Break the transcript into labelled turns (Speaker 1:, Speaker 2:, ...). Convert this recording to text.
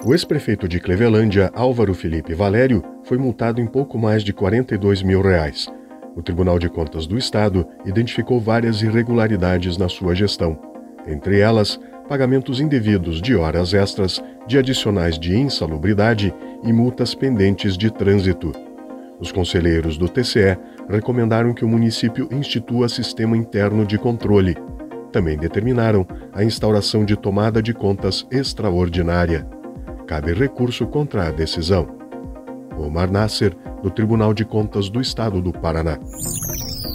Speaker 1: O ex-prefeito de Clevelândia, Álvaro Felipe Valério, foi multado em pouco mais de R$42 mil. O Tribunal de Contas do Estado identificou várias irregularidades na sua gestão, entre elas, pagamentos indevidos de horas extras, de adicionais de insalubridade e multas pendentes de trânsito. Os conselheiros do TCE recomendaram que o município institua sistema interno de controle. Também determinaram a instauração de tomada de contas extraordinária. Cabe recurso contra a decisão. Omar Nasser, do Tribunal de Contas do Estado do Paraná.